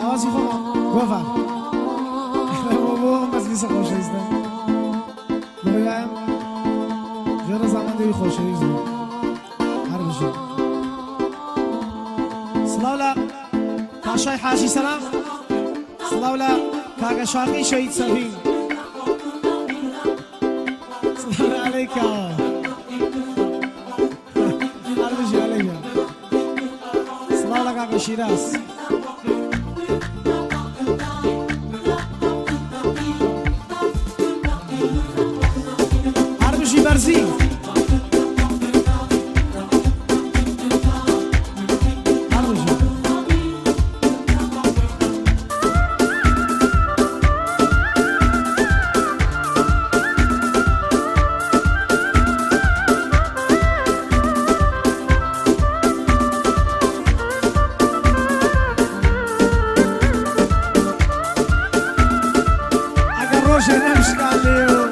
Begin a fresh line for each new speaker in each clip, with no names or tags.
آوازی خوب گفت بابا مزگیس خوشه ایزده بگویم جر زمان دیوی خوشه ایزده هر بشه سلاولا کاشای حاجی سلام سلاولا کاغا شاقی شهید سفین سلام علیکم هر بشه علیکم سلاولا کاغا شیراز برزی اگر روشه نمشکالیو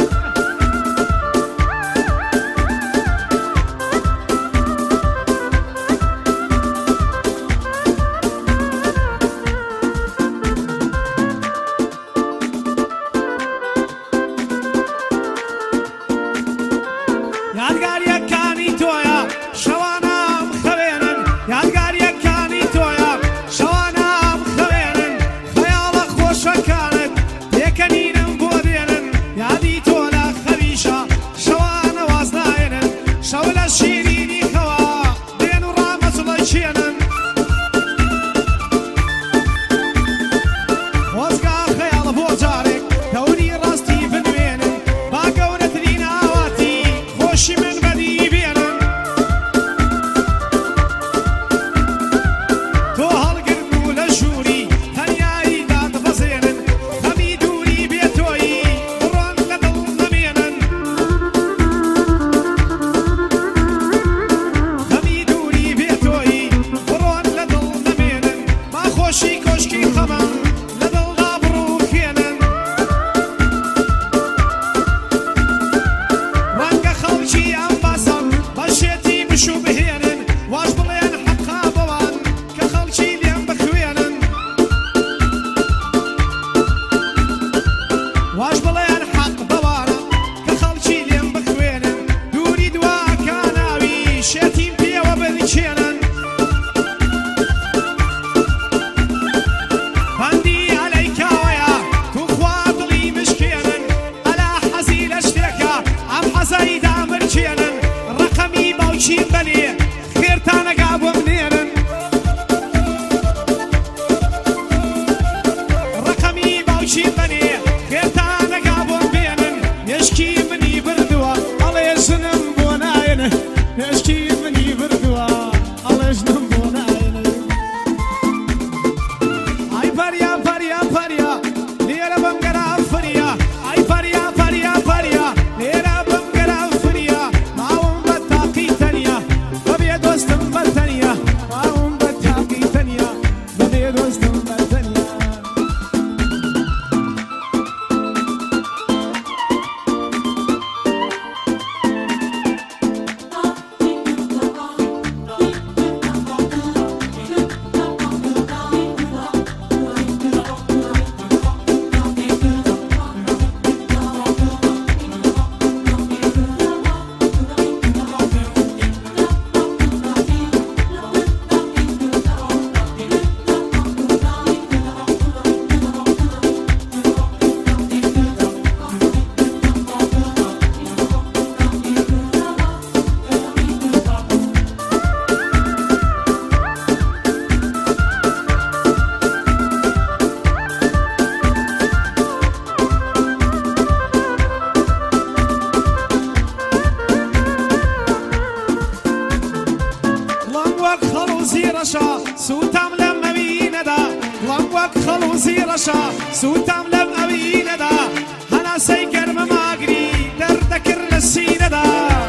سوتم لم أبي ندى لموك خلوصي رشا سوتم لم أبي ندى هلا سيكر مماقري دردكر لسي ندى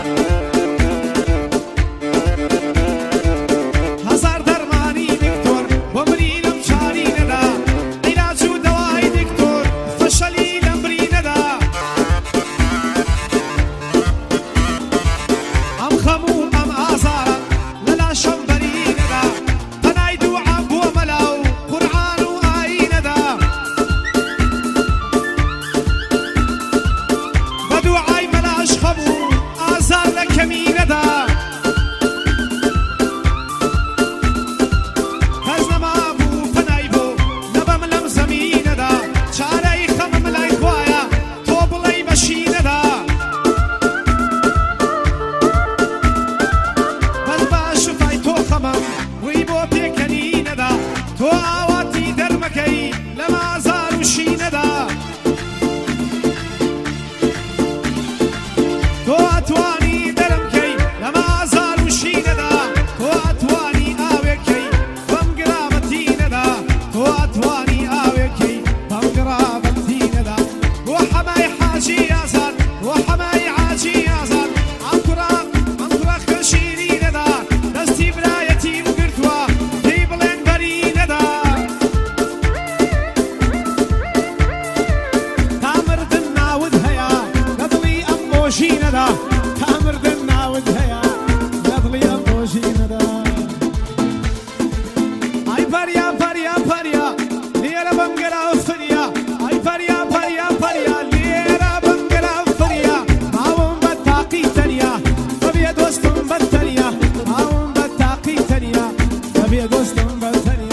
هزار درماني دكتور بمري لم شاري ندى علاج ودواي دكتور فشلي لمري ندى أم خمو أم آزارا للا شنبري ندى مامم ڕووی بۆ پێکەنی نەدا تۆ ئاواتی دەرمەکەی لە مازار و شینەدا تۆ ئەتوانی دەرمکەی لە مازار و شینەدا تۆ ئەتوانی ئاوێکەی بەم گرابەتی نەدا تۆ ئەتوانی ئاوێکەی بەم گرابەتی نەدا بۆ حەمای حاجی ئازاد بۆ حەمای حاجی ئازاد ئەم کوڕە خۆشیری نەدا دەستی برایەتی بگرتووە پێی بڵێن بەری نەدا تا مردن ناود هەیە لە دڵی ئەم بۆژی نەدا تا مردن ناود هەیە لە دڵی ئەم بۆژی نەدا ئای پەریا پەریا پەریا لێرە بەم گەراوفریا ئای پەریا پەریا پەریا لێرە بەم گەراوفریا ماوم بە تاقی تەنیا بەبێ دۆستم بەتەنیا ماوم بە تاقی تەنیا بەبێ دۆستم بەتەنیا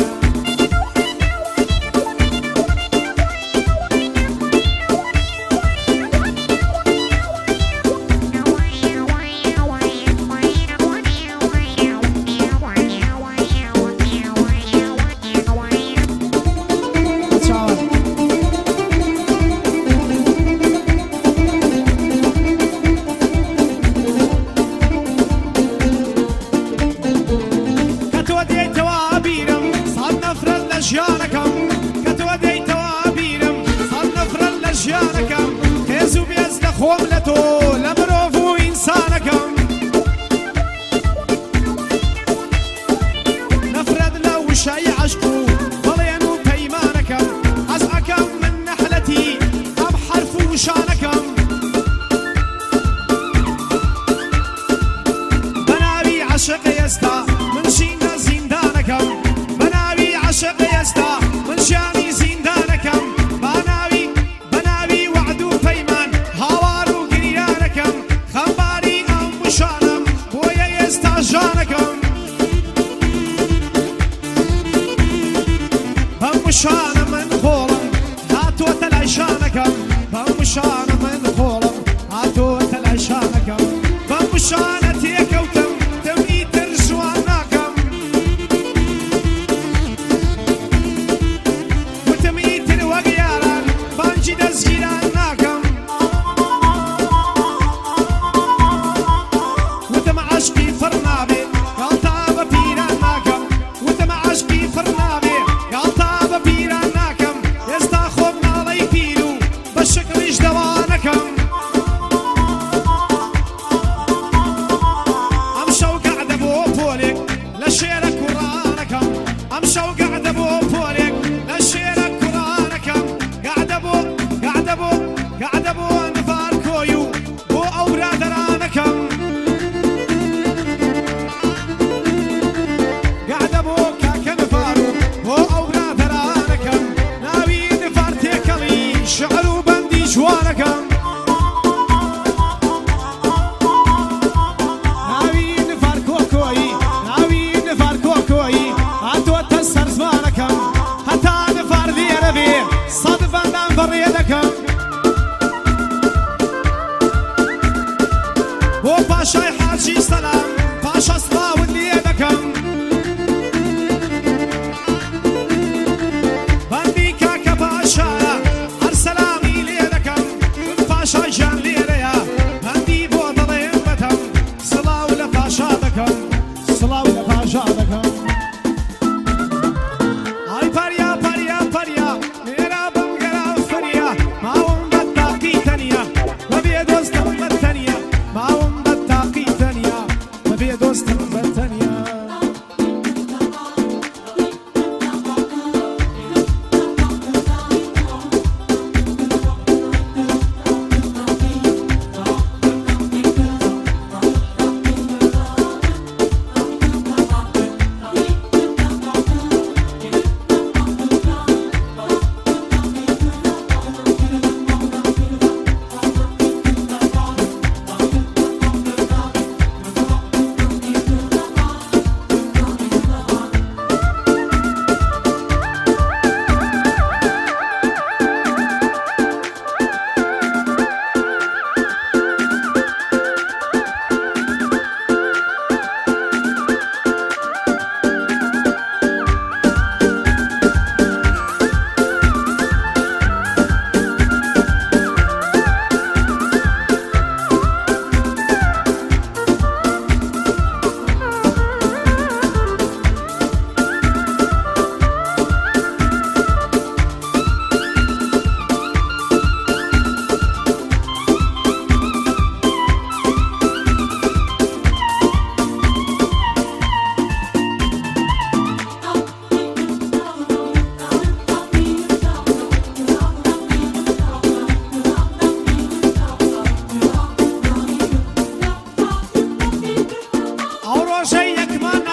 ژیانەکەم کە تۆ دەیتەوە بیرم سەد نەفرەت لە ژیانەکەم هێز و بێز دەخۆم لە تۆ لە مرۆڤ و ئینسانەکەم نەفرەت لە وشای عەشق و بەڵێن و پەیمانەکەم ئەزعەکەم من نەحلەتی ئەم حەرف و شانەکەم بەناوی عەشق ئێستا من ژینە زیندانەکەم عشق ئێستا من ژیانی زیندانەکەم بەناوی وعد و پەیمان هاوار و گریانەکەم خەمباری ئەم وشانم بۆیە ئێستا ژانەکەم بەم وشانە من خۆڵم هاتووەتە لای شانەکەم بەم وشانە من خۆڵم هاتووەتە لای شانەکەم بەم وشانە تێکەوتم دەمی تر ژوان ناکەم دەستگیران ناکەم وتم عەشقی فڕ نابێ گاڵتا بە پیران ناکەم وتم عەشقی فڕ نابێ گاڵتا بە پیران ناکەم ئێستا خۆم ناڵەی پیر و بە شکریش دەوانەکەم ئەم شەو گەعدە بۆ پۆلێک لە شێرە کوڕانەکەم ئەم شەو گەعدە بۆ پۆلێک لە شێرە کوڕانەکەم گەعدە بۆ نڤار کۆی و بۆ ئەو برادەرانەکەم گەعدە بۆ کاکە نڤار و بۆ ئەو برادەرانەکەم ناوی نڤار تێکەڵی شعر و بەندی جوانەکەم ناوی نڤار کۆکۆیی هاتووەتە سەر زمانەکەم هەتا نڤار لێرە بێ سەد بەندان بەڕێ دەکەم بۆ پاشای حاجی سەلام پاشا سڵاوت لێ دەکەم بەندی کاکە پاشایە هەر سەلامی لێ دەکەم پاشای ژیان لێرەیە بەندی بۆ دەڵێم بەتەم سڵاو لە پاشا دەکەم سڵاو لە پاشا دەکەم ئای پەریا پەریا پەریا لێرە بەم گەراوفریا ماوم بە تاقی تەنیا بەبێ دۆستم بەتەنیا ماوم بە تاقی تەنیا بەبێ دۆستم بەتەنیا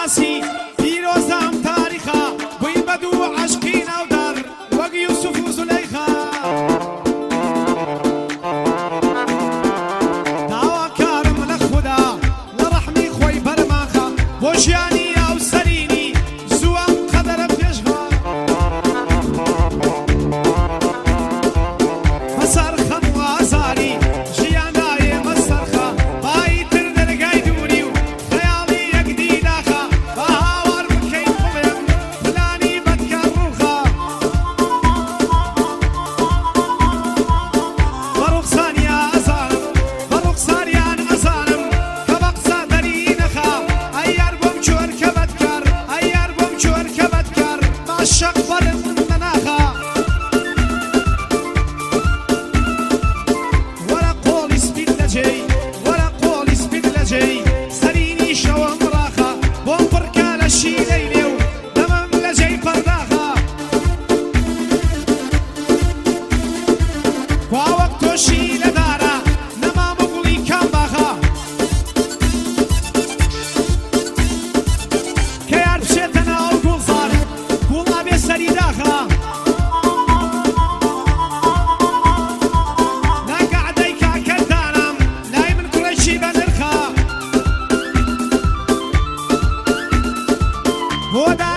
باسی پیرۆزام تاریخە بووی بەدوو عەشقی ناودار وەک یوسف و زولەیخا داواکارم لە خودا لە ڕەحمی خۆی بەرماخە بۆ ژیانی ئەو سەرینی زووەم قەدەرە پێشغا بەسەر خەم و ئازاری ژیاندا ئێمە سەرخە بای تر دەرگای دووری و خەیاڵی یەکدیداخە با هاوار بکەین بڵێم فلانی بەدکار ڕووخە بەڕوخسانیا ئەزانم بەڕوخسانیان ئەزانم کە بە قسە دەری نەخا ئەیار بۆم چۆر کە بەدکار ئەیار بۆم چۆر کە بەدکار باشەق بەرم نەناخە وەرە قۆڵی سپید لە جێی وەرە قۆڵی سپید لە جێی سەرینی شەوەم ڕاخە بۆم پڕکە لە شیلەی لێو دەمەم لە جێی پەرداخە وا وەک تۆشی لەدارە نەمام و گوڵی کام باخە کە یار بچێتە ناو گوڵزار گوڵ ئابێ سەری داخە ناگەعدەی کاکەردانم لای من کوڕێکی بە نرخە بۆ